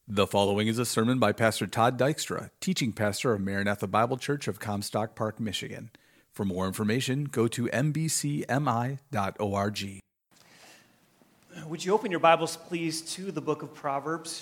The following is a sermon by Pastor Todd Dykstra, teaching pastor of Maranatha Bible Church of Comstock Park, Michigan. For more information, go to mbcmi.org. Would you open your Bibles, please, to the book of Proverbs?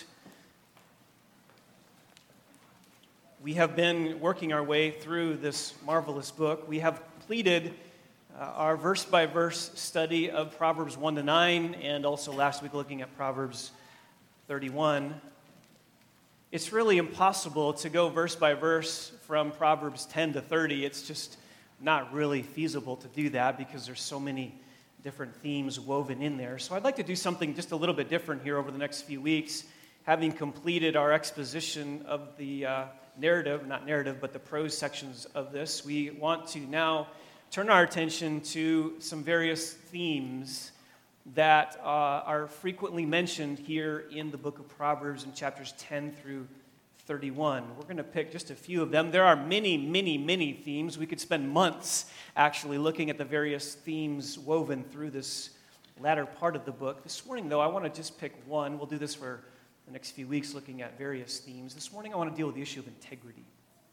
We have been working our way through this marvelous book. We have completed our verse-by-verse study of Proverbs 1 to 9, and also last week looking at Proverbs 31. It's really impossible to go verse by verse from Proverbs 10 to 30. It's just not really feasible to do that because there's so many different themes woven in there. So I'd like to do something just a little bit different here over the next few weeks. Having completed our exposition of the the prose sections of this, we want to now turn our attention to some various themes that are frequently mentioned here in the book of Proverbs in chapters 10 through 31. We're going to pick just a few of them. There are many, many, many themes. We could spend months actually looking at the various themes woven through this latter part of the book. This morning, though, I want to just pick one. We'll do this for the next few weeks, looking at various themes. This morning, I want to deal with the issue of integrity.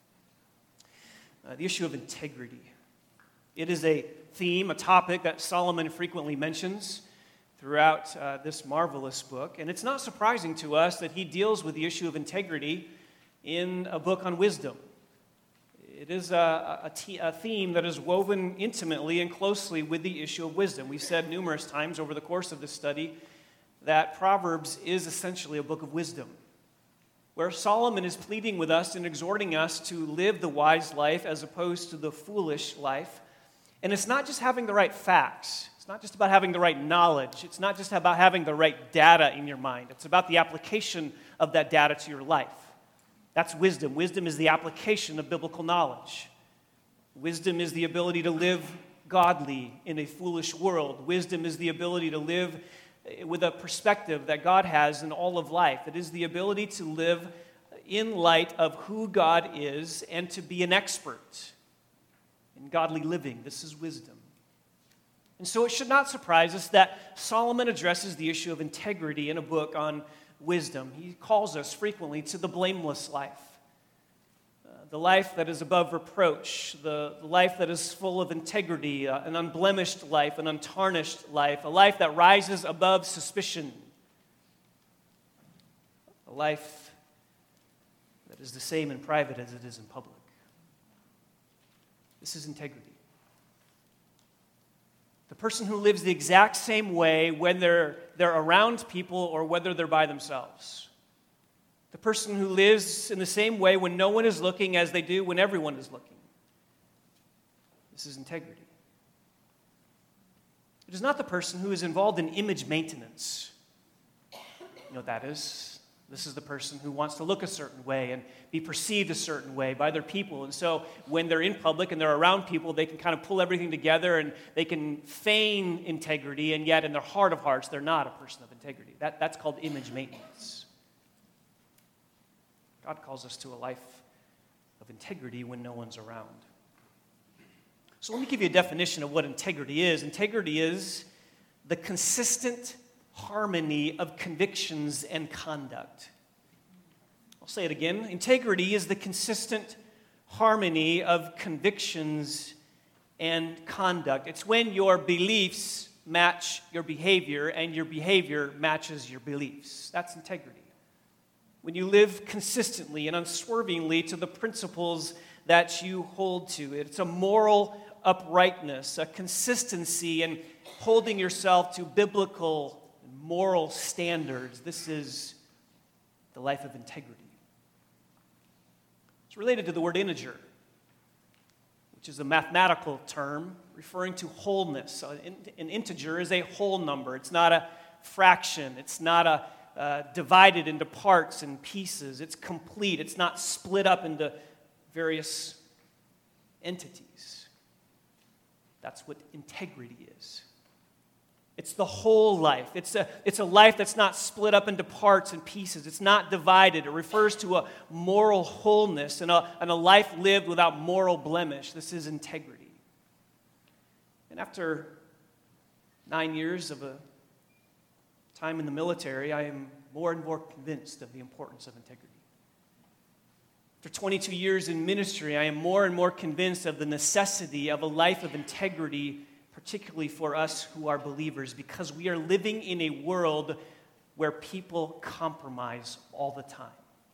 The issue of integrity. It is a theme, a topic that Solomon frequently mentions throughout this marvelous book. And it's not surprising to us that he deals with the issue of integrity in a book on wisdom. It is a theme that is woven intimately and closely with the issue of wisdom. We've said numerous times over the course of this study that Proverbs is essentially a book of wisdom, where Solomon is pleading with us and exhorting us to live the wise life as opposed to the foolish life. And it's not just having the right facts. It's not just about having the right knowledge. It's not just about having the right data in your mind. It's about the application of that data to your life. That's wisdom. Wisdom is the application of biblical knowledge. Wisdom is the ability to live godly in a foolish world. Wisdom is the ability to live with a perspective that God has in all of life. It is the ability to live in light of who God is and to be an expert in godly living. This is wisdom. And so it should not surprise us that Solomon addresses the issue of integrity in a book on wisdom. He calls us frequently to the blameless life, the life that is above reproach, the life that is full of integrity, an unblemished life, an untarnished life, a life that rises above suspicion, a life that is the same in private as it is in public. This is integrity. The person who lives the exact same way when they're around people or whether they're by themselves. The person who lives in the same way when no one is looking as they do when everyone is looking. This is integrity. It is not the person who is involved in image maintenance. You know what that is? This is the person who wants to look a certain way and be perceived a certain way by their people. And so when they're in public and they're around people, they can kind of pull everything together and they can feign integrity, and yet in their heart of hearts, they're not a person of integrity. That's called image maintenance. God calls us to a life of integrity when no one's around. So let me give you a definition of what integrity is. Integrity is the consistent harmony of convictions and conduct. I'll say it again. Integrity is the consistent harmony of convictions and conduct. It's when your beliefs match your behavior and your behavior matches your beliefs. That's integrity. When you live consistently and unswervingly to the principles that you hold to. It's a moral uprightness, a consistency in holding yourself to biblical moral standards. This is the life of integrity. It's related to the word integer, which is a mathematical term referring to wholeness. An integer is a whole number. It's not a fraction. It's not divided into parts and pieces. It's complete. It's not split up into various entities. That's what integrity is. It's the whole life. It's a life that's not split up into parts and pieces. It's not divided. It refers to a moral wholeness and a life lived without moral blemish. This is integrity. And after 9 years of a time in the military, I am more and more convinced of the importance of integrity. For 22 years in ministry, I am more and more convinced of the necessity of a life of integrity, particularly for us who are believers, because we are living in a world where people compromise all the time.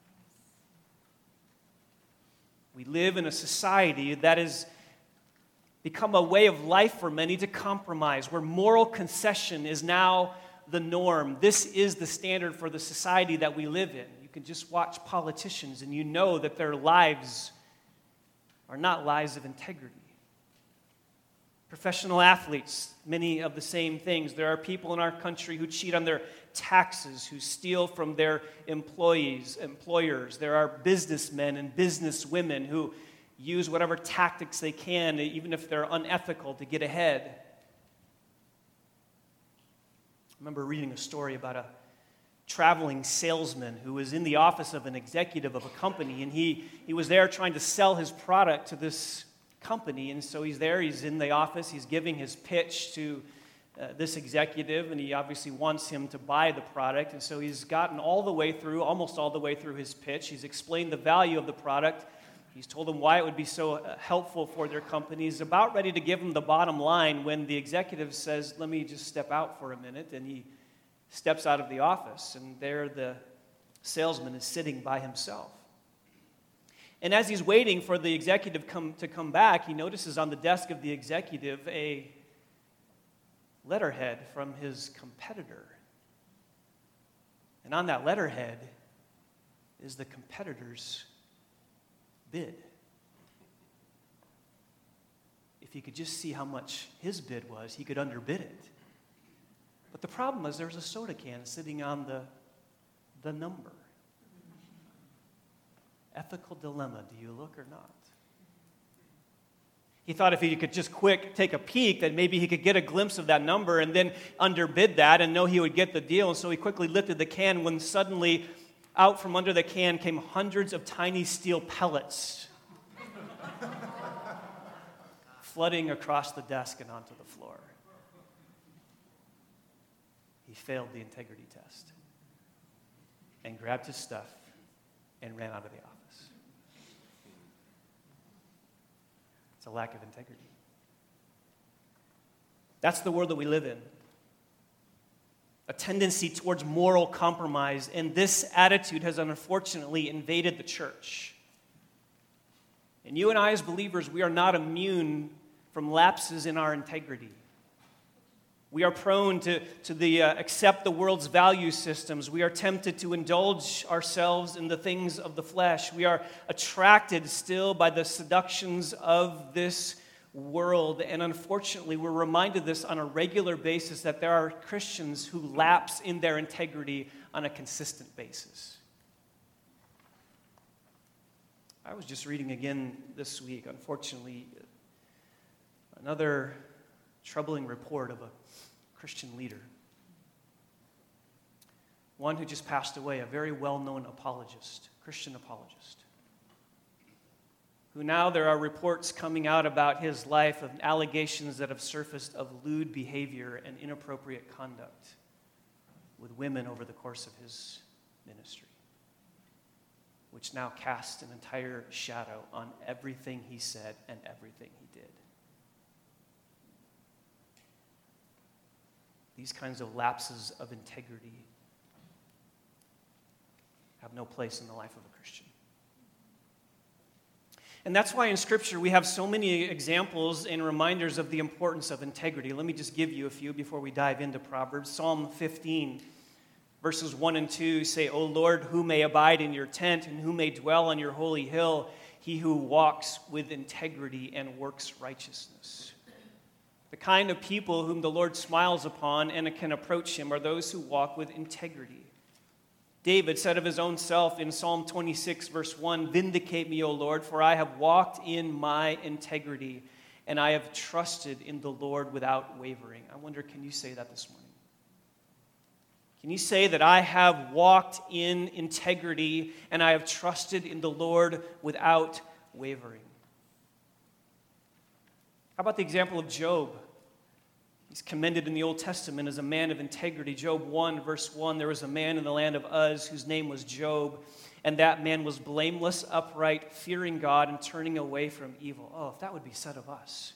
We live in a society that has become a way of life for many to compromise, where moral concession is now the norm. This is the standard for the society that we live in. You can just watch politicians and you know that their lives are not lives of integrity. Professional athletes, many of the same things. There are people in our country who cheat on their taxes, who steal from their employers. There are businessmen and businesswomen who use whatever tactics they can, even if they're unethical, to get ahead. I remember reading a story about a traveling salesman who was in the office of an executive of a company, and he was there trying to sell his product to this company. And so he's there, he's in the office, he's giving his pitch to this executive, and he obviously wants him to buy the product. And so he's gotten almost all the way through his pitch. He's explained the value of the product. He's told them why it would be so helpful for their company. He's about ready to give them the bottom line when the executive says, "Let me just step out for a minute." And he steps out of the office, and there the salesman is sitting by himself. And as he's waiting for the executive to come back, he notices on the desk of the executive a letterhead from his competitor. And on that letterhead is the competitor's bid. If he could just see how much his bid was, he could underbid it. But the problem is there's a soda can sitting on the number. Ethical dilemma, do you look or not? He thought if he could just take a peek, that maybe he could get a glimpse of that number and then underbid that and know he would get the deal. And so he quickly lifted the can when suddenly out from under the can came hundreds of tiny steel pellets flooding across the desk and onto the floor. He failed the integrity test and grabbed his stuff and ran out of the office. It's a lack of integrity. That's the world that we live in. A tendency towards moral compromise, and this attitude has unfortunately invaded the church. And you and I as believers, we are not immune from lapses in our integrity. We are prone to accept the world's value systems. We are tempted to indulge ourselves in the things of the flesh. We are attracted still by the seductions of this world. And unfortunately, we're reminded this on a regular basis that there are Christians who lapse in their integrity on a consistent basis. I was just reading again this week, unfortunately, another troubling report of a Christian leader. One who just passed away, a very well-known apologist, Christian apologist, who now there are reports coming out about his life of allegations that have surfaced of lewd behavior and inappropriate conduct with women over the course of his ministry, which now casts an entire shadow on everything he said and everything he did. These kinds of lapses of integrity have no place in the life of a Christian. And that's why in Scripture we have so many examples and reminders of the importance of integrity. Let me just give you a few before we dive into Proverbs. Psalm 15, verses 1 and 2 say, "O Lord, who may abide in your tent and who may dwell on your holy hill? He who walks with integrity and works righteousness." The kind of people whom the Lord smiles upon and can approach him are those who walk with integrity. David said of his own self in Psalm 26, verse 1, "Vindicate me, O Lord, for I have walked in my integrity, and I have trusted in the Lord without wavering." I wonder, can you say that this morning? Can you say that I have walked in integrity, and I have trusted in the Lord without wavering? How about the example of Job? He's commended in the Old Testament as a man of integrity. Job 1, verse 1, there was a man in the land of Uz whose name was Job, and that man was blameless, upright, fearing God, and turning away from evil. Oh, if that would be said of us.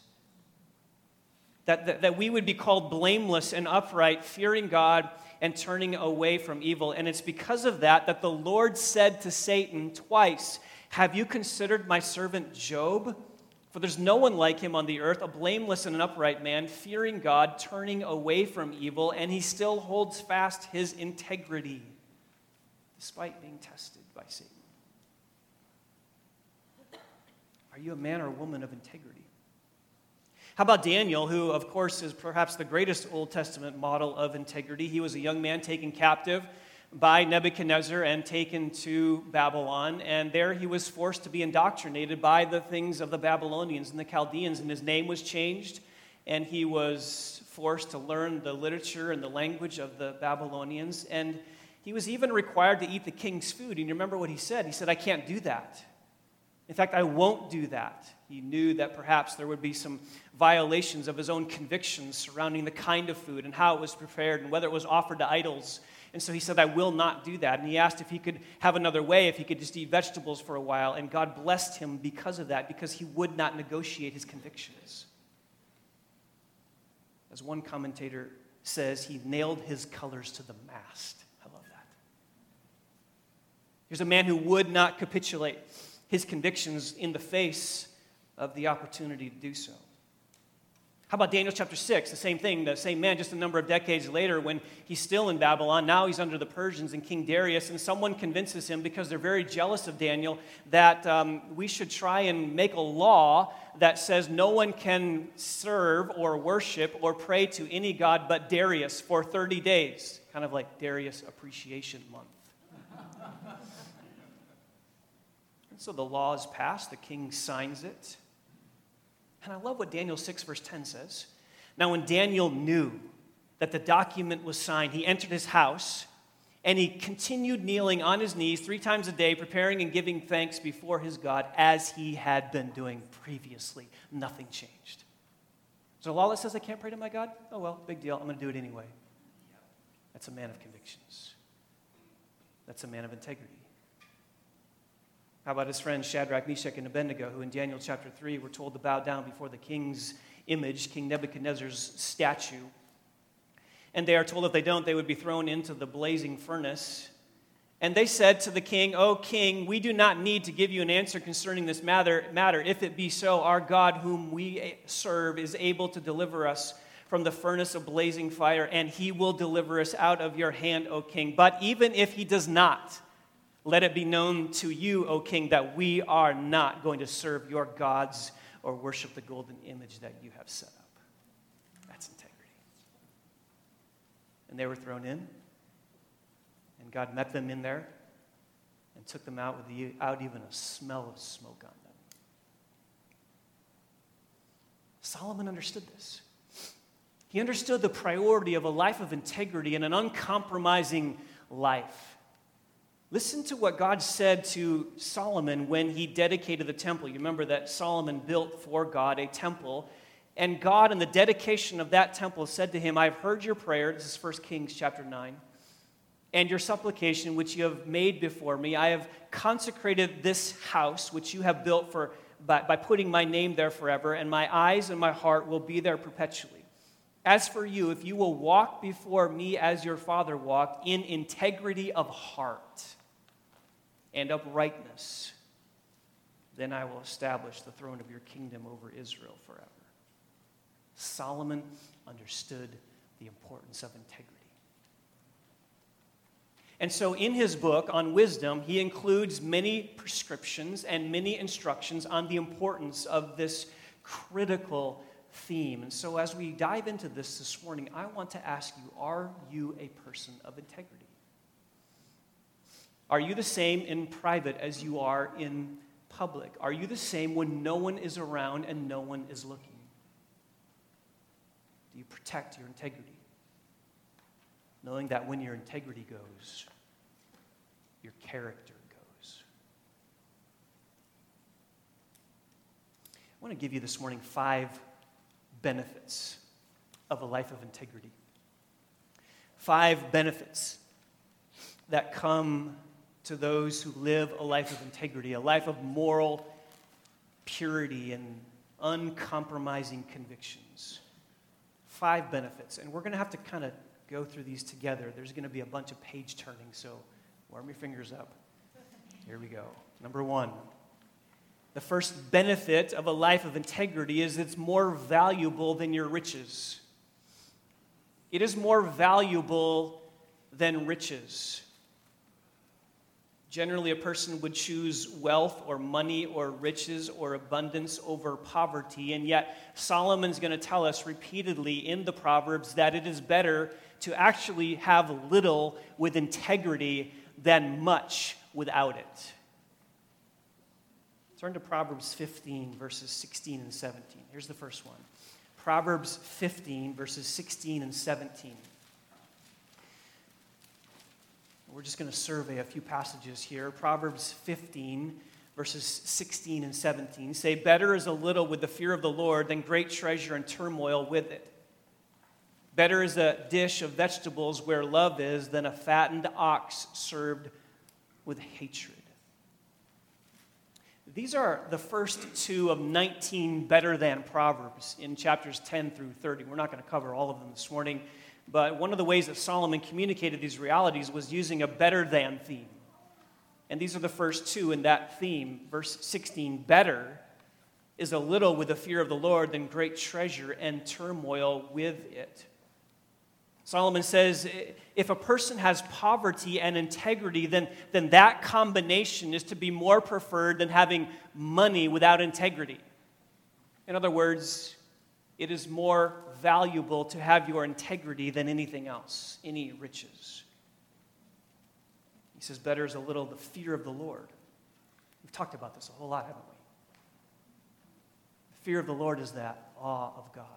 That we would be called blameless and upright, fearing God, and turning away from evil. And it's because of that that the Lord said to Satan twice, "Have you considered my servant Job? For there's no one like him on the earth, a blameless and an upright man, fearing God, turning away from evil, and he still holds fast his integrity, despite being tested by Satan." Are you a man or a woman of integrity? How about Daniel, who, of course, is perhaps the greatest Old Testament model of integrity? He was a young man taken captive by Nebuchadnezzar and taken to Babylon, and there he was forced to be indoctrinated by the things of the Babylonians and the Chaldeans, and his name was changed, and he was forced to learn the literature and the language of the Babylonians, and he was even required to eat the king's food. And you remember what he said? He said, "I can't do that. In fact, I won't do that." He knew that perhaps there would be some violations of his own convictions surrounding the kind of food and how it was prepared and whether it was offered to idols. And so he said, "I will not do that." And he asked if he could have another way, if he could just eat vegetables for a while. And God blessed him because of that, because he would not negotiate his convictions. As one commentator says, he nailed his colors to the mast. I love that. Here's a man who would not capitulate his convictions in the face of the opportunity to do so. How about Daniel chapter 6? The same thing, the same man just a number of decades later when he's still in Babylon. Now he's under the Persians and King Darius, and someone convinces him, because they're very jealous of Daniel, that we should try and make a law that says no one can serve or worship or pray to any god but Darius for 30 days. Kind of like Darius Appreciation Month. And so the law is passed, the king signs it. And I love what Daniel 6, verse 10 says. "Now when Daniel knew that the document was signed, he entered his house, and he continued kneeling on his knees 3 times a day, preparing and giving thanks before his God, as he had been doing previously." Nothing changed. Is there a law that says I can't pray to my God? Oh well, big deal. I'm going to do it anyway. That's a man of convictions. That's a man of integrity. How about his friends Shadrach, Meshach, and Abednego, who in Daniel chapter 3 were told to bow down before the king's image, King Nebuchadnezzar's statue. And they are told if they don't, they would be thrown into the blazing furnace. And they said to the king, "O king, we do not need to give you an answer concerning this matter. If it be so, our God whom we serve is able to deliver us from the furnace of blazing fire, and he will deliver us out of your hand, O king. But even if he does not, let it be known to you, O king, that we are not going to serve your gods or worship the golden image that you have set up." That's integrity. And they were thrown in, and God met them in there and took them out without even a smell of smoke on them. Solomon understood this. He understood the priority of a life of integrity and an uncompromising life. Listen to what God said to Solomon when he dedicated the temple. You remember that Solomon built for God a temple, and God in the dedication of that temple said to him, "I've heard your prayer," this is 1 Kings chapter 9, "and your supplication which you have made before me. I have consecrated this house which you have built by putting my name there forever, and my eyes and my heart will be there perpetually. As for you, if you will walk before me as your father walked, in integrity of heart and uprightness, then I will establish the throne of your kingdom over Israel forever." Solomon understood the importance of integrity. And so in his book on wisdom, he includes many prescriptions and many instructions on the importance of this critical theme. And so as we dive into this morning, I want to ask you, are you a person of integrity? Are you the same in private as you are in public? Are you the same when no one is around and no one is looking? Do you protect your integrity? Knowing that when your integrity goes, your character goes. I want to give you this morning 5 benefits of a life of integrity. 5 benefits that come to those who live a life of integrity, a life of moral purity and uncompromising convictions. 5 benefits. And we're going to have to kind of go through these together. There's going to be a bunch of page turning, so warm your fingers up. Here we go. Number 1. The first benefit of a life of integrity is it's more valuable than your riches. It is more valuable than riches. Generally, a person would choose wealth or money or riches or abundance over poverty, and yet Solomon's going to tell us repeatedly in the Proverbs that it is better to actually have little with integrity than much without it. Turn to Proverbs 15, verses 16 and 17. Here's the first one. Proverbs 15, verses 16 and 17. We're just going to survey a few passages here. Proverbs 15, verses 16 and 17 say, "Better is a little with the fear of the Lord than great treasure and turmoil with it. Better is a dish of vegetables where love is than a fattened ox served with hatred." These are the first 2 of 19 better than Proverbs in chapters 10 through 30. We're not going to cover all of them this morning, but one of the ways that Solomon communicated these realities was using a better than theme. And these are the first 2 in that theme. Verse 16, "Better is a little with the fear of the Lord than great treasure and turmoil with it." Solomon says if a person has poverty and integrity, then that combination is to be more preferred than having money without integrity. In other words, it is more valuable to have your integrity than anything else, any riches. He says better is a little the fear of the Lord. We've talked about this a whole lot, haven't we? The fear of the Lord is that awe of God.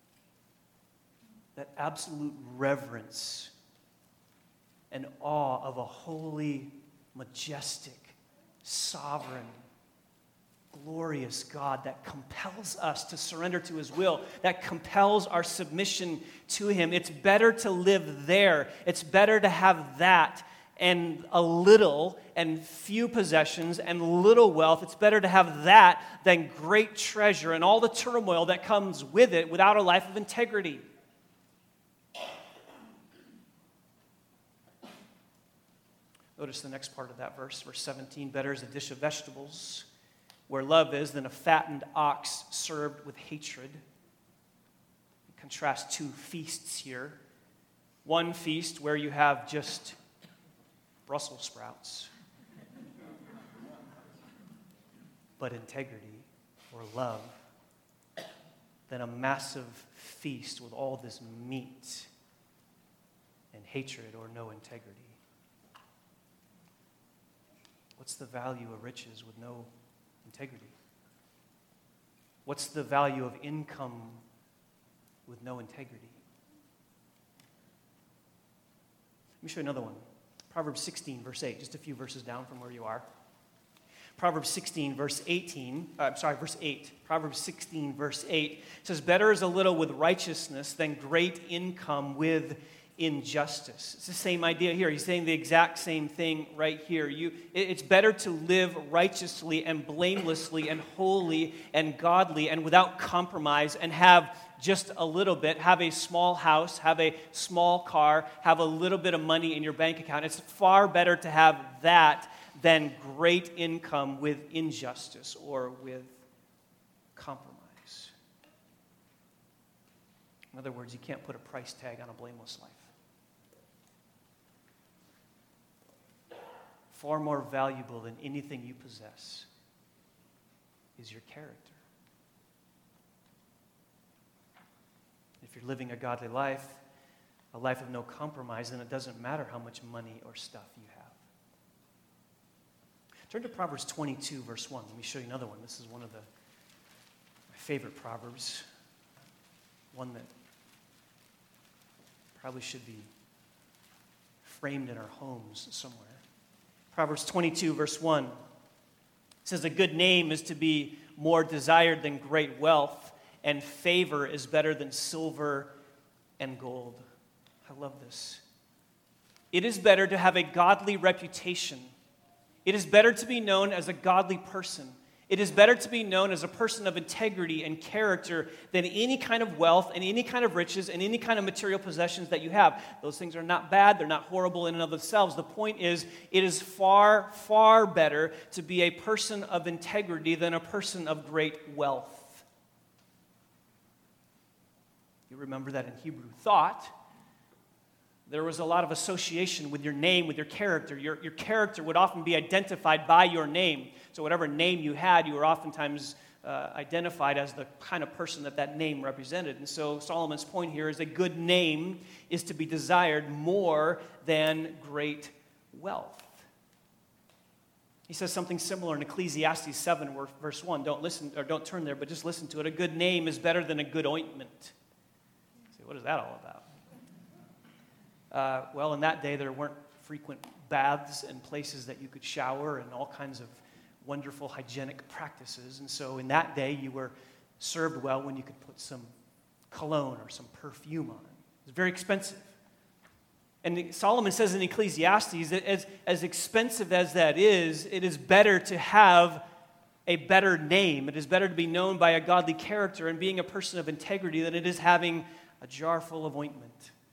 That absolute reverence and awe of a holy, majestic, sovereign, glorious God that compels us to surrender to His will, that compels our submission to Him. It's better to live there. It's better to have that and a little and few possessions and little wealth. It's better to have that than great treasure and all the turmoil that comes with it without a life of integrity. Notice the next part of that verse, verse 17. "Better is a dish of vegetables where love is than a fattened ox served with hatred." Contrast 2 feasts here. One feast where you have just Brussels sprouts, but integrity or love, than a massive feast with all this meat and hatred or no integrity. What's the value of riches with no integrity? What's the value of income with no integrity? Let me show you another one. Proverbs 16, verse 8, just a few verses down from where you are. Proverbs 16, verse 8. Proverbs 16, verse 8 says, "Better is a little with righteousness than great income with injustice." It's the same idea here. He's saying the exact same thing right here. It's better to live righteously and blamelessly and holy and godly and without compromise and have just a little bit, have a small house, have a small car, have a little bit of money in your bank account. It's far better to have that than great income with injustice or with compromise. In other words, you can't put a price tag on a blameless life. Far more valuable than anything you possess is your character. If you're living a godly life, a life of no compromise, then it doesn't matter how much money or stuff you have. Turn to Proverbs 22, verse 1. Let me show you another one. This is one of my favorite Proverbs. One that probably should be framed in our homes somewhere. Proverbs 22, verse 1 says, "A good name is to be more desired than great wealth, and favor is better than silver and gold. I love this. It is better to have a godly reputation. It is better to be known as a godly person. It is better to be known as a person of integrity and character than any kind of wealth and any kind of riches and any kind of material possessions that you have. Those things are not bad. They're not horrible in and of themselves. The point is, it is far, far better to be a person of integrity than a person of great wealth. You remember that in Hebrew thought, there was a lot of association with your name, with your character. Your character would often be identified by your name. So whatever name you had, you were oftentimes identified as the kind of person that name represented. And so Solomon's point here is a good name is to be desired more than great wealth. He says something similar in Ecclesiastes 7, verse 1. Don't turn there, but just listen to it. A good name is better than a good ointment. So what is that all about? Well, in that day, there weren't frequent baths and places that you could shower and all kinds of wonderful hygienic practices. And so in that day, you were served well when you could put some cologne or some perfume on. It was very expensive. And Solomon says in Ecclesiastes that as expensive as that is, it is better to have a better name. It is better to be known by a godly character and being a person of integrity than it is having a jar full of ointment.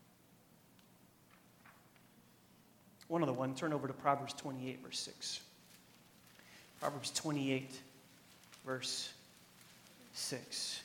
One other one, turn over to Proverbs 28, verse 6. Proverbs 28, verse 6.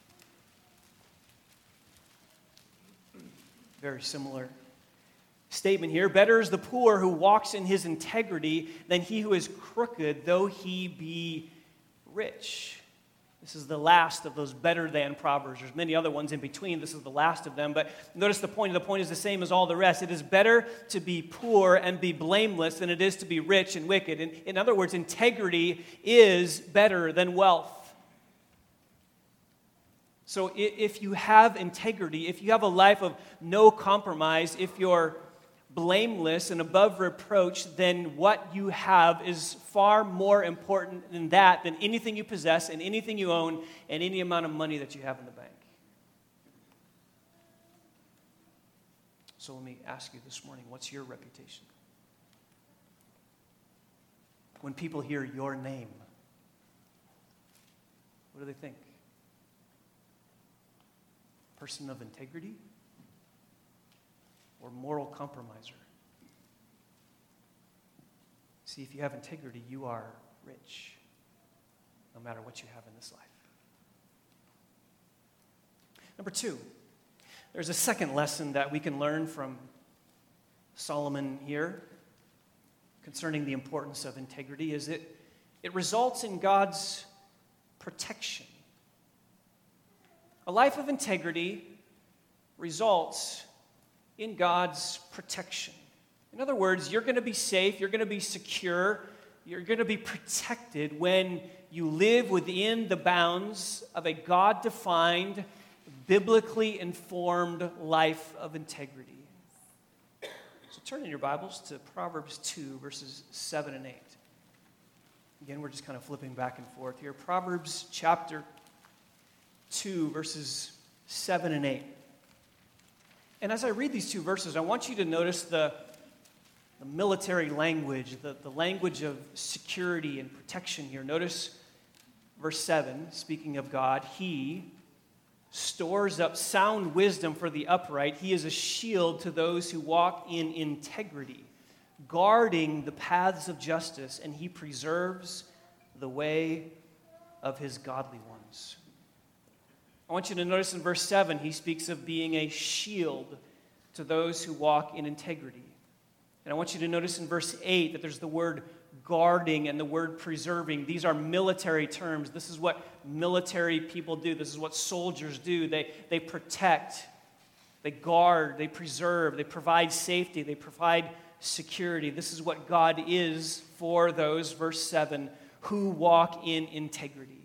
Very similar statement here. Better is the poor who walks in his integrity than he who is crooked, though he be rich. This is the last of those better than Proverbs. There's many other ones in between. This is the last of them. But notice the point. The point is the same as all the rest. It is better to be poor and be blameless than it is to be rich and wicked. In other words, integrity is better than wealth. So if you have integrity, if you have a life of no compromise, if you're blameless and above reproach, then what you have is far more important than that, than anything you possess and anything you own and any amount of money that you have in the bank. So let me ask you this morning, what's your reputation? When people hear your name, what do they think? Person of integrity? Or moral compromiser? See, if you have integrity, you are rich, no matter what you have in this life. Number 2, there's a second lesson that we can learn from Solomon here concerning the importance of integrity, is it results in God's protection. A life of integrity results in God's protection. In other words, you're going to be safe, you're going to be secure, you're going to be protected when you live within the bounds of a God-defined, biblically informed life of integrity. So turn in your Bibles to Proverbs 2, verses 7 and 8. Again, we're just kind of flipping back and forth here. Proverbs chapter 2, verses 7 and 8. And as I read these two verses, I want you to notice the military language, the language of security and protection here. Notice verse 7, speaking of God, He stores up sound wisdom for the upright. He is a shield to those who walk in integrity, guarding the paths of justice, and He preserves the way of His godly ones. I want you to notice in verse 7, he speaks of being a shield to those who walk in integrity. And I want you to notice in verse 8 that there's the word guarding and the word preserving. These are military terms. This is what military people do. This is what soldiers do. They protect, they guard, they preserve, they provide safety, they provide security. This is what God is for those, verse 7, who walk in integrity.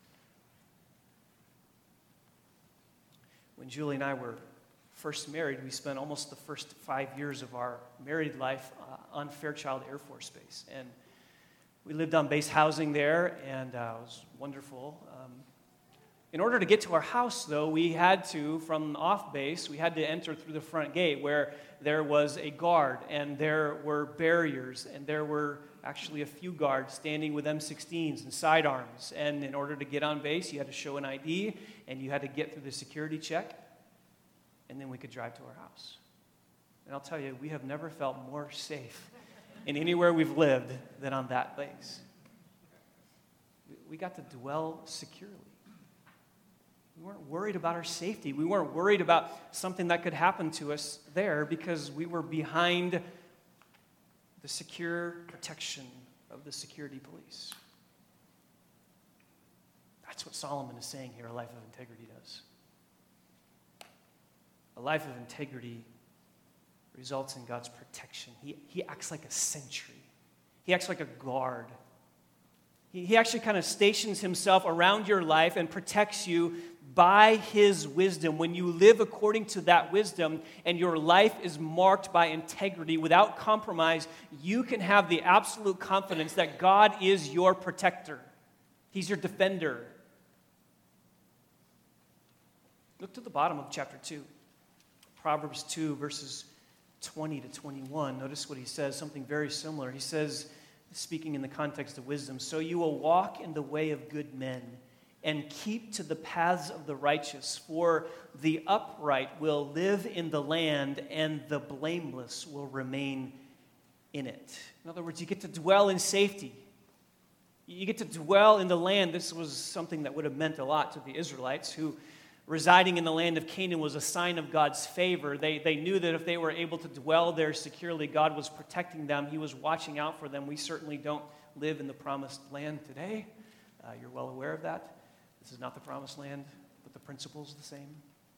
When Julie and I were first married, we spent almost the first 5 years of our married life on Fairchild Air Force Base. And we lived on base housing there, and it was wonderful. In order to get to our house, though, we had to, from off base, we had to enter through the front gate where there was a guard and there were barriers and there were actually a few guards standing with M16s and sidearms. And in order to get on base, you had to show an ID and you had to get through the security check, and then we could drive to our house. And I'll tell you, we have never felt more safe in anywhere we've lived than on that base. We got to dwell securely. We weren't worried about our safety. We weren't worried about something that could happen to us there because we were behind the secure protection of the security police. That's what Solomon is saying here, a life of integrity does. A life of integrity results in God's protection. He acts like a sentry. He acts like a guard. He actually kind of stations himself around your life and protects you by his wisdom. When you live according to that wisdom and your life is marked by integrity without compromise, you can have the absolute confidence that God is your protector. He's your defender. Look to the bottom of chapter 2. Proverbs 2, verses 20 to 21. Notice what he says, something very similar. He says, speaking in the context of wisdom, "So you will walk in the way of good men and keep to the paths of the righteous, for the upright will live in the land and the blameless will remain in it." In other words, you get to dwell in safety. You get to dwell in the land. This was something that would have meant a lot to the Israelites who residing in the land of Canaan was a sign of God's favor. They knew that if they were able to dwell there securely, God was protecting them. He was watching out for them. We certainly don't live in the promised land today. You're well aware of that. This is not the promised land, but the principle's the same.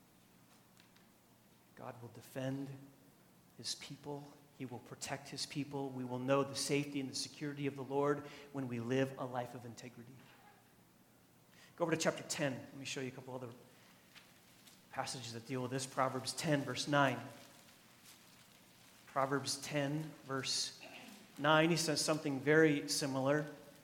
God will defend his people. He will protect his people. We will know the safety and the security of the Lord when we live a life of integrity. Go over to chapter 10. Let me show you a couple other passages that deal with this. Proverbs 10, verse 9. Proverbs 10, verse 9, he says something very similar.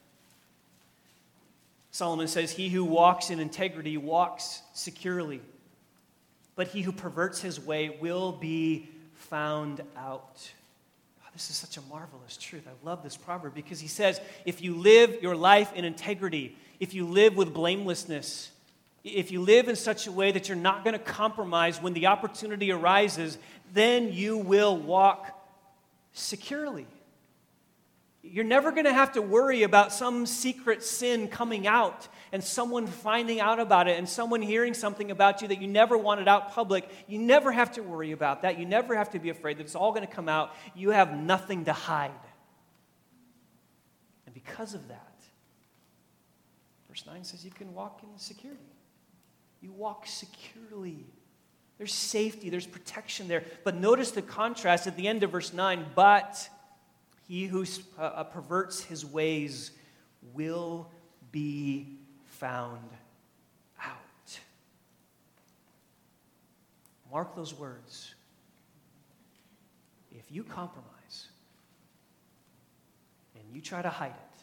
Solomon says, "He who walks in integrity walks securely, but he who perverts his way will be found out." Oh, this is such a marvelous truth. I love this proverb because he says, if you live your life in integrity, if you live with blamelessness, if you live in such a way that you're not going to compromise when the opportunity arises, then you will walk securely. You're never going to have to worry about some secret sin coming out and someone finding out about it and someone hearing something about you that you never wanted out public. You never have to worry about that. You never have to be afraid that it's all going to come out. You have nothing to hide. And because of that, verse 9 says you can walk in security. You walk securely. There's safety, there's protection there. But notice the contrast at the end of verse 9. But he who perverts his ways will be found out. Mark those words. If you compromise and you try to hide it,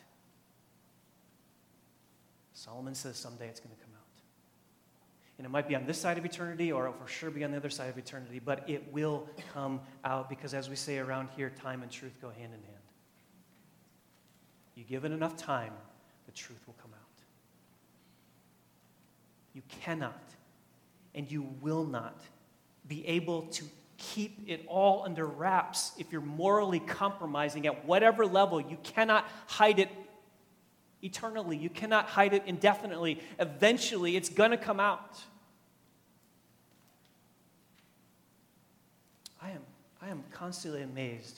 Solomon says someday it's going to come out. And it might be on this side of eternity or it'll for sure be on the other side of eternity, but it will come out because as we say around here, time and truth go hand in hand. You give it enough time, the truth will come out. You cannot and you will not be able to keep it all under wraps if you're morally compromising at whatever level. You cannot hide it eternally. You cannot hide it indefinitely. Eventually, it's going to come out. I am constantly amazed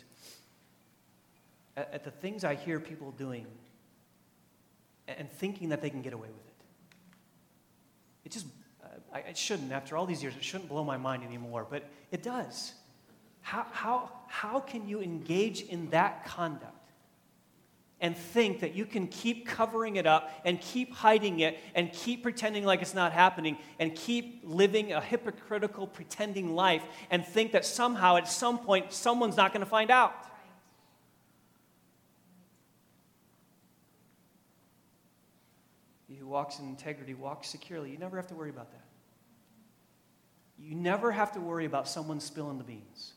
at the things I hear people doing and thinking that they can get away with it. It just, it shouldn't, after all these years, it shouldn't blow my mind anymore, but it does. How can you engage in that conduct and think that you can keep covering it up and keep hiding it and keep pretending like it's not happening and keep living a hypocritical pretending life and think that somehow at some point someone's not going to find out? You who walks in integrity walks securely. You never have to worry about that. You never have to worry about someone spilling the beans.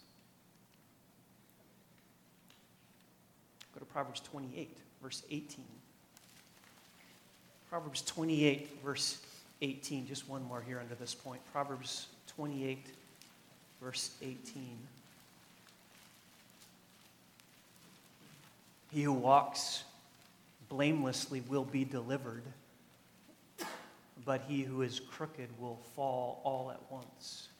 Go to Proverbs 28, verse 18. Proverbs 28, verse 18. Just one more here under this point. Proverbs 28, verse 18. He who walks blamelessly will be delivered, but he who is crooked will fall all at once.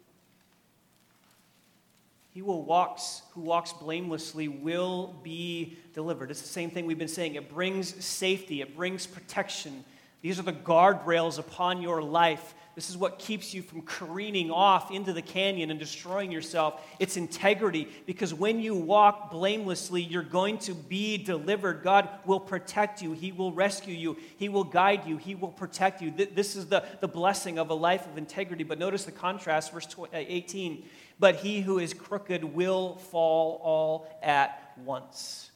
He who walks blamelessly will be delivered. It's the same thing we've been saying. It brings safety. It brings protection. These are the guardrails upon your life. This is what keeps you from careening off into the canyon and destroying yourself. It's integrity, because when you walk blamelessly, you're going to be delivered. God will protect you. He will rescue you. He will guide you. He will protect you. This is the blessing of a life of integrity. But notice the contrast, verse 18. But he who is crooked will fall all at once.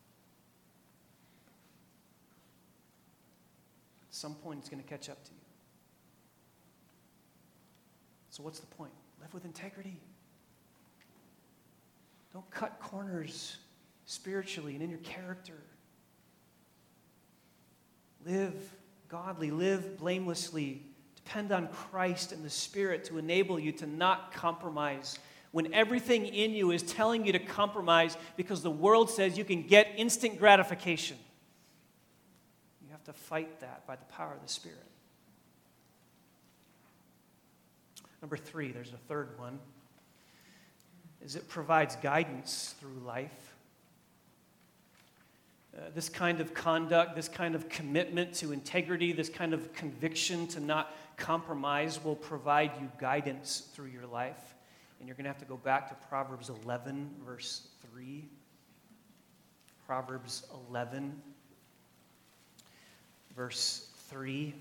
At some point, it's going to catch up to you. So what's the point? Live with integrity. Don't cut corners spiritually and in your character. Live godly, live blamelessly. Depend on Christ and the Spirit to enable you to not compromise when everything in you is telling you to compromise because the world says you can get instant gratification. You have to fight that by the power of the Spirit. Number 3, there's a third one, is it provides guidance through life. This kind of conduct, this kind of commitment to integrity, this kind of conviction to not compromise will provide you guidance through your life. And you're going to have to go back to Proverbs 11, verse 3. Proverbs 11, verse 3.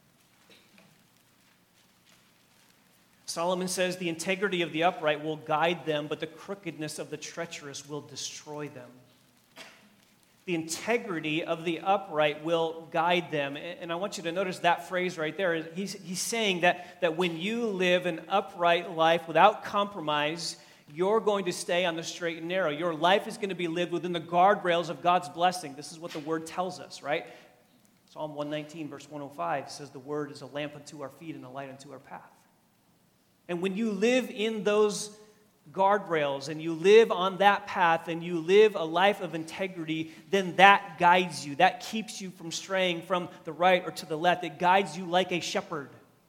Solomon says, the integrity of the upright will guide them, but the crookedness of the treacherous will destroy them. The integrity of the upright will guide them. And I want you to notice that phrase right there. He's saying that when you live an upright life without compromise, you're going to stay on the straight and narrow. Your life is going to be lived within the guardrails of God's blessing. This is what the Word tells us, right? Psalm 119, verse 105 says, the Word is a lamp unto our feet and a light unto our path. And when you live in those guardrails and you live on that path and you live a life of integrity, then that guides you. That keeps you from straying from the right or to the left. It guides you like a shepherd.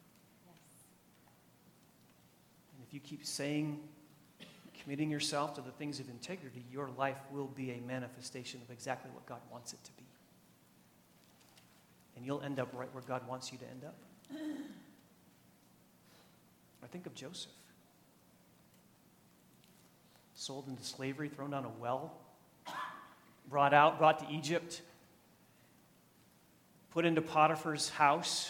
And if you keep committing yourself to the things of integrity, your life will be a manifestation of exactly what God wants it to be. And you'll end up right where God wants you to end up. I think of Joseph. Sold into slavery, thrown down a well, brought to Egypt, put into Potiphar's house,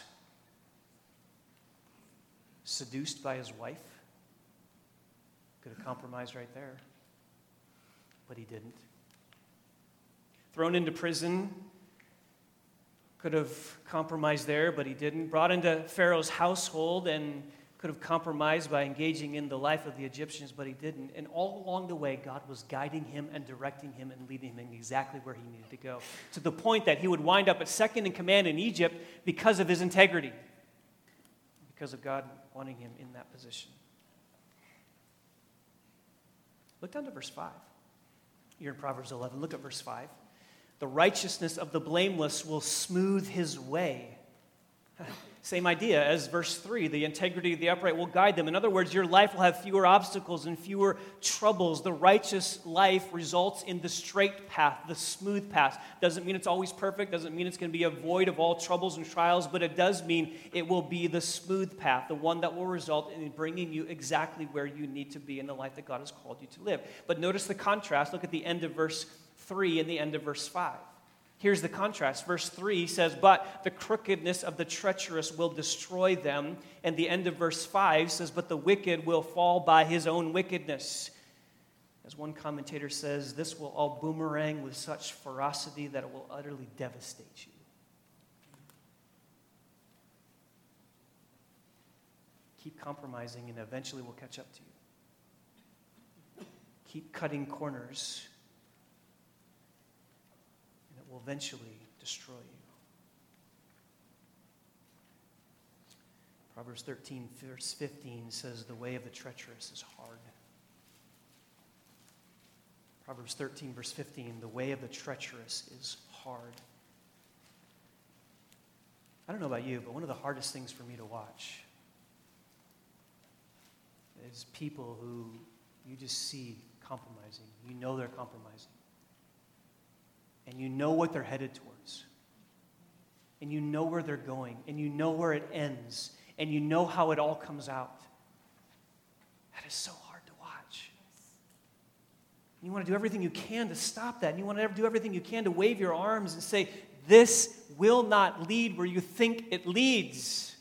seduced by his wife. Could have compromised right there, but he didn't. Thrown into prison, could have compromised there, but he didn't. Brought into Pharaoh's household and could have compromised by engaging in the life of the Egyptians, but he didn't. And all along the way, God was guiding him and directing him and leading him exactly where he needed to go, to the point that he would wind up at second in command in Egypt because of his integrity, because of God wanting him in that position. Look down to verse 5. You're in Proverbs 11. Look at verse 5. The righteousness of the blameless will smooth his way. Same idea as verse 3. The integrity of the upright will guide them. In other words, your life will have fewer obstacles and fewer troubles. The righteous life results in the straight path, the smooth path. Doesn't mean it's always perfect. Doesn't mean it's going to be void of all troubles and trials. But it does mean it will be the smooth path, the one that will result in bringing you exactly where you need to be in the life that God has called you to live. But notice the contrast. Look at the end of verse 3 and the end of verse 5. Here's the contrast. Verse 3 says, but the crookedness of the treacherous will destroy them. And the end of verse 5 says, but the wicked will fall by his own wickedness. As one commentator says, this will all boomerang with such ferocity that it will utterly devastate you. Keep compromising, and eventually we'll catch up to you. Keep cutting corners, and it will eventually destroy you. Proverbs 13, verse 15 says, the way of the treacherous is hard. Proverbs 13, verse 15, the way of the treacherous is hard. I don't know about you, but one of the hardest things for me to watch is people who you just see compromising. You know they're compromising. And you know what they're headed towards. And you know where they're going. And you know where it ends. And you know how it all comes out. That is so hard to watch. You want to do everything you can to stop that. And you want to do everything you can to wave your arms and say, this will not lead where you think it leads.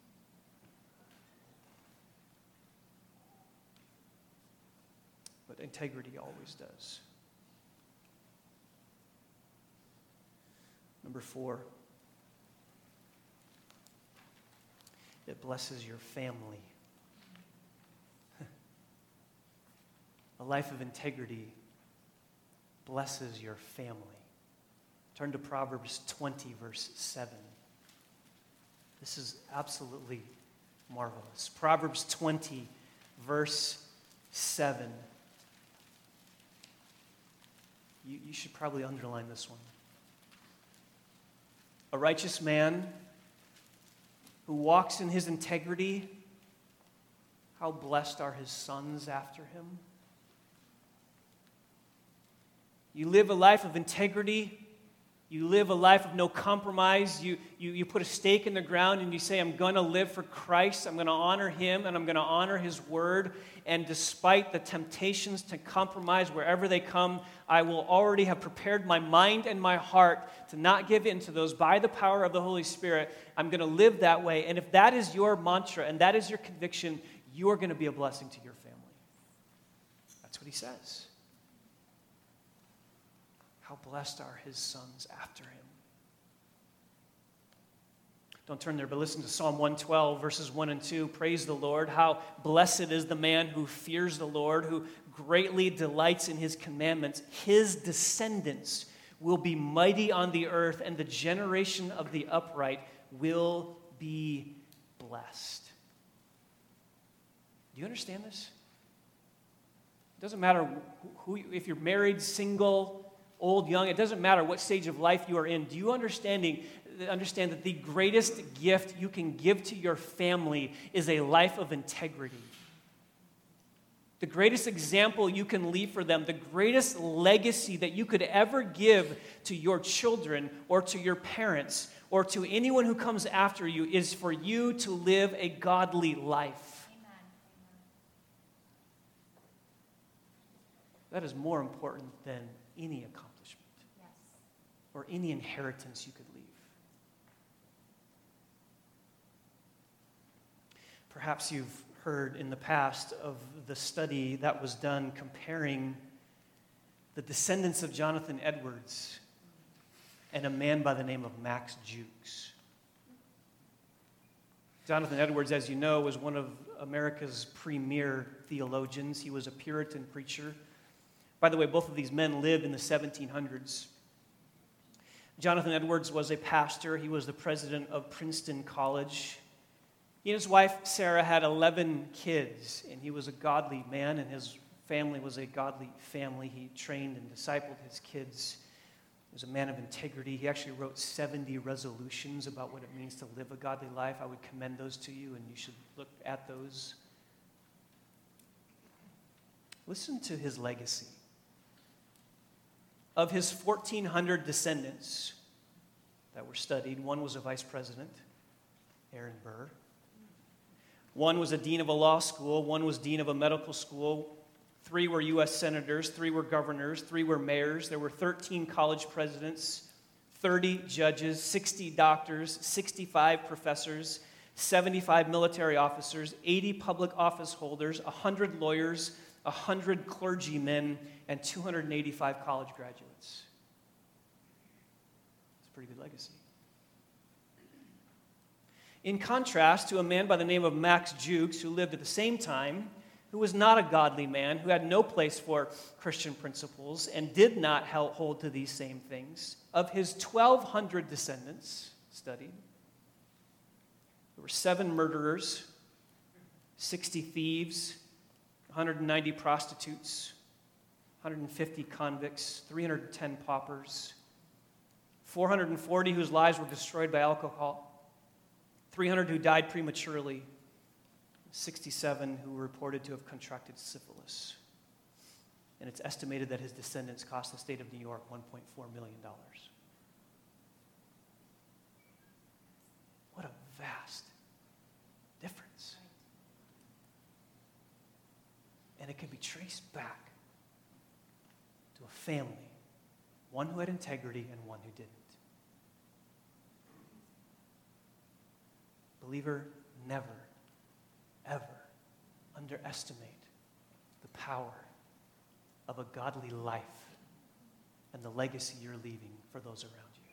But integrity always does. Number 4. It blesses your family. A life of integrity blesses your family. Turn to Proverbs 20, verse 7. This is absolutely marvelous. Proverbs 20, verse 7. You should probably underline this one. A righteous man who walks in his integrity, how blessed are his sons after him. You live a life of integrity. You live a life of no compromise. You put a stake in the ground and you say, I'm going to live for Christ. I'm going to honor him and I'm going to honor his word. And despite the temptations to compromise wherever they come, I will already have prepared my mind and my heart to not give in to those by the power of the Holy Spirit. I'm going to live that way. And if that is your mantra and that is your conviction, you are going to be a blessing to your family. That's what he says. How blessed are his sons after him. Don't turn there, but listen to Psalm 112, verses 1 and 2. Praise the Lord. How blessed is the man who fears the Lord, who greatly delights in his commandments. His descendants will be mighty on the earth, and the generation of the upright will be blessed. Do you understand this? It doesn't matter if you're married, single, old, young, it doesn't matter what stage of life you are in. Do you understand that the greatest gift you can give to your family is a life of integrity? The greatest example you can leave for them, the greatest legacy that you could ever give to your children or to your parents or to anyone who comes after you is for you to live a godly life. Amen. That is more important than any accomplishment or any inheritance you could leave. Perhaps you've heard in the past of the study that was done comparing the descendants of Jonathan Edwards and a man by the name of Max Jukes. Jonathan Edwards, as you know, was one of America's premier theologians. He was a Puritan preacher. By the way, both of these men lived in the 1700s. Jonathan Edwards was a pastor. He was the president of Princeton College. He and his wife, Sarah, had 11 kids, and he was a godly man, and his family was a godly family. He trained and discipled his kids. He was a man of integrity. He actually wrote 70 resolutions about what it means to live a godly life. I would commend those to you, and you should look at those. Listen to his legacy. Of his 1,400 descendants that were studied, one was a vice president, Aaron Burr. One was a dean of a law school. One was dean of a medical school. 3 were U.S. senators. 3 were governors. 3 were mayors. There were 13 college presidents, 30 judges, 60 doctors, 65 professors, 75 military officers, 80 public office holders, 100 lawyers, 100 clergymen, and 285 college graduates. It's a pretty good legacy. In contrast to a man by the name of Max Jukes, who lived at the same time, who was not a godly man, who had no place for Christian principles, and did not hold to these same things. Of his 1,200 descendants studied, there were 7 murderers, 60 thieves, 190 prostitutes, 150 convicts, 310 paupers, 440 whose lives were destroyed by alcohol, 300 who died prematurely, 67 who were reported to have contracted syphilis. And it's estimated that his descendants cost the state of New York $1.4 million. What a vast difference. And it can be traced back to a family, one who had integrity and one who didn't. Believer, never, ever underestimate the power of a godly life and the legacy you're leaving for those around you.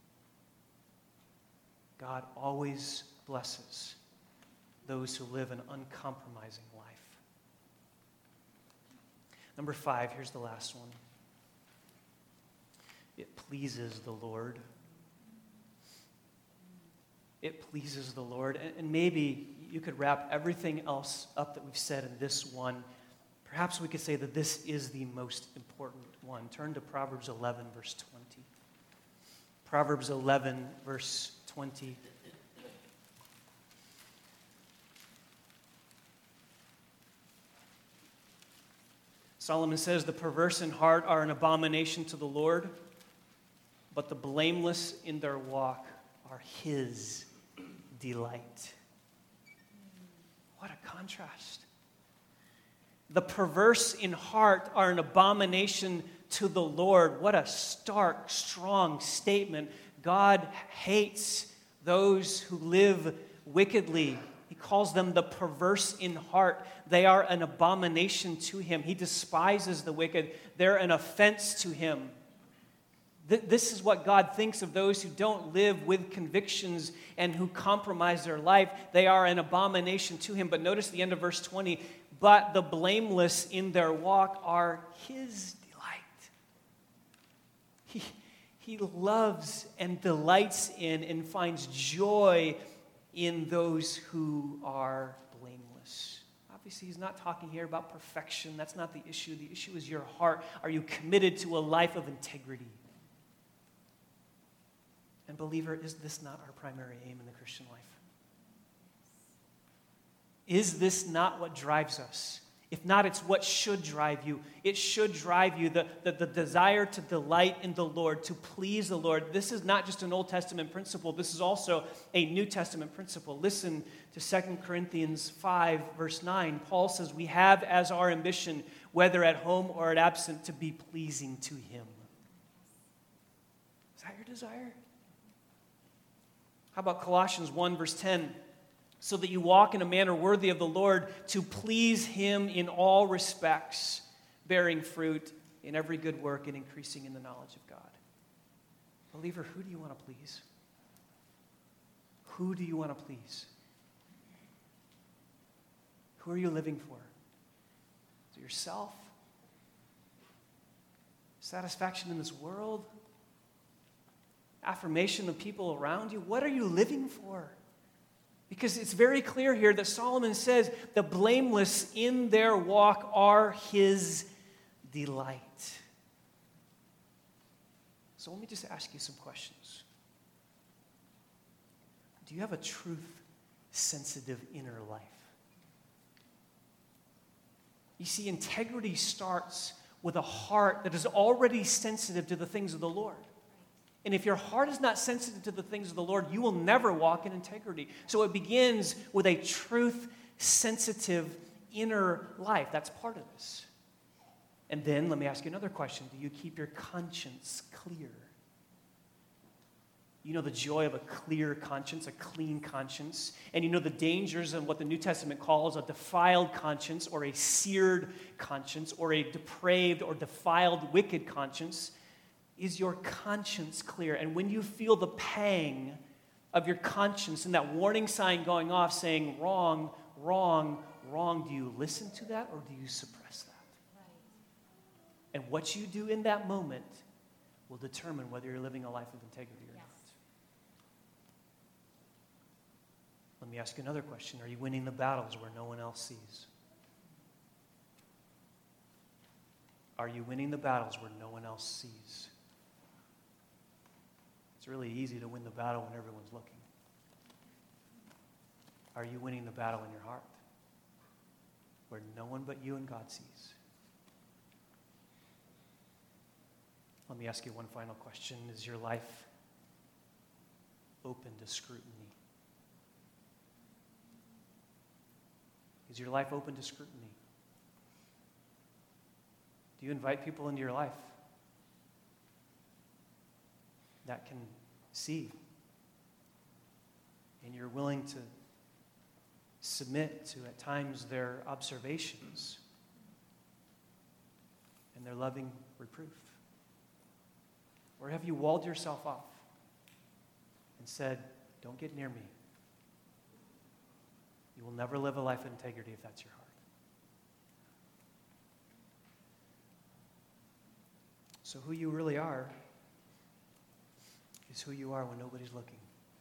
God always blesses those who live an uncompromising life. Number 5, here's the last one. It pleases the Lord. It pleases the Lord. And maybe you could wrap everything else up that we've said in this one. Perhaps we could say that this is the most important one. Turn to Proverbs 11, verse 20. Proverbs 11, verse 20. Solomon says, "The perverse in heart are an abomination to the Lord, but the blameless in their walk are his delight." What a contrast. The perverse in heart are an abomination to the Lord. What a stark, strong statement. God hates those who live wickedly. He calls them the perverse in heart. They are an abomination to him. He despises the wicked. They're an offense to him. This is what God thinks of those who don't live with convictions and who compromise their life. They are an abomination to him. But notice the end of verse 20. But the blameless in their walk are his delight. He loves and delights in and finds joy in those who are blameless. Obviously, he's not talking here about perfection. That's not the issue. The issue is your heart. Are you committed to a life of integrity? And believer, is this not our primary aim in the Christian life? Is this not what drives us? If not, it's what should drive you. It should drive you, the desire to delight in the Lord, to please the Lord. This is not just an Old Testament principle. This is also a New Testament principle. Listen to 2 Corinthians 5, verse 9. Paul says, "We have as our ambition, whether at home or at absent, to be pleasing to him." Is that your desire? How about Colossians 1, verse 10? "So that you walk in a manner worthy of the Lord, to please him in all respects, bearing fruit in every good work and increasing in the knowledge of God." Believer, who do you want to please? Who do you want to please? Who are you living for? Is it yourself? Satisfaction in this world? Affirmation of people around you? What are you living for? Because it's very clear here that Solomon says the blameless in their walk are his delight. So let me just ask you some questions. Do you have a truth-sensitive inner life? You see, integrity starts with a heart that is already sensitive to the things of the Lord. And if your heart is not sensitive to the things of the Lord, you will never walk in integrity. So it begins with a truth-sensitive inner life. That's part of this. And then let me ask you another question. Do you keep your conscience clear? You know the joy of a clear conscience, a clean conscience. And you know the dangers of what the New Testament calls a defiled conscience or a seared conscience or a depraved or defiled wicked conscience. Is your conscience clear? And when you feel the pang of your conscience and that warning sign going off saying, wrong, wrong, wrong, do you listen to that or do you suppress that? Right. And what you do in that moment will determine whether you're living a life of integrity or not. Let me ask you another question. Are you winning the battles where no one else sees? Are you winning the battles where no one else sees? It's really easy to win the battle when everyone's looking. Are you winning the battle in your heart where no one but you and God sees? Let me ask you one final question. Is your life open to scrutiny? Is your life open to scrutiny? Do you invite people into your life that can see and you're willing to submit to, at times, their observations and their loving reproof? Or have you walled yourself off and said, don't get near me? You will never live a life of integrity if that's your heart. So who you really are is who you are when nobody's looking.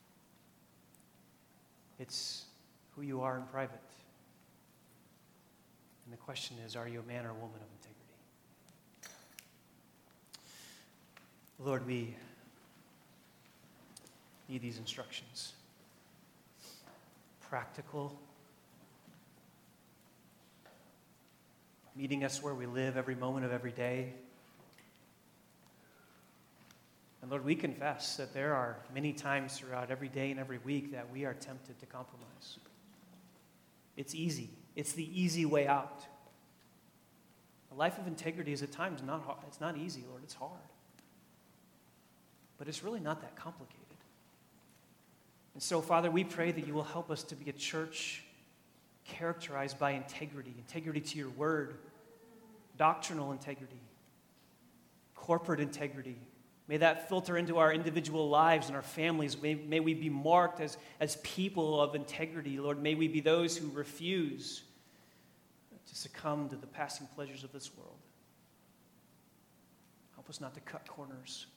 It's who you are in private. And the question is, are you a man or a woman of integrity? Lord, we need these instructions. Practical, meeting us where we live every moment of every day. And Lord, we confess that there are many times throughout every day and every week that we are tempted to compromise. It's easy. It's the easy way out. A life of integrity is at times not hard. It's not easy, Lord. It's hard. But it's really not that complicated. And so, Father, we pray that you will help us to be a church characterized by integrity, integrity to your word, doctrinal integrity, corporate integrity. May that filter into our individual lives and our families. May we be marked as people of integrity, Lord. May we be those who refuse to succumb to the passing pleasures of this world. Help us not to cut corners.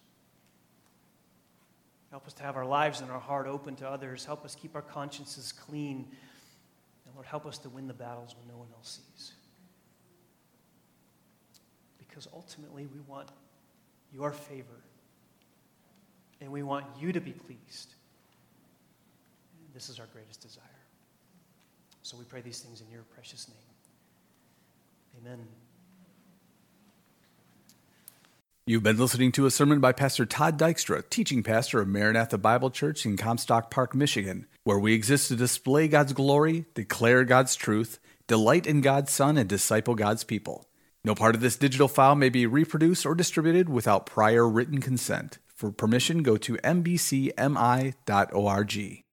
Help us to have our lives and our heart open to others. Help us keep our consciences clean. And Lord, help us to win the battles when no one else sees. Because ultimately we want your favor. And we want you to be pleased. And this is our greatest desire. So we pray these things in your precious name. Amen. You've been listening to a sermon by Pastor Todd Dykstra, teaching pastor of Maranatha Bible Church in Comstock Park, Michigan, where we exist to display God's glory, declare God's truth, delight in God's Son, and disciple God's people. No part of this digital file may be reproduced or distributed without prior written consent. For permission, go to mbcmi.org.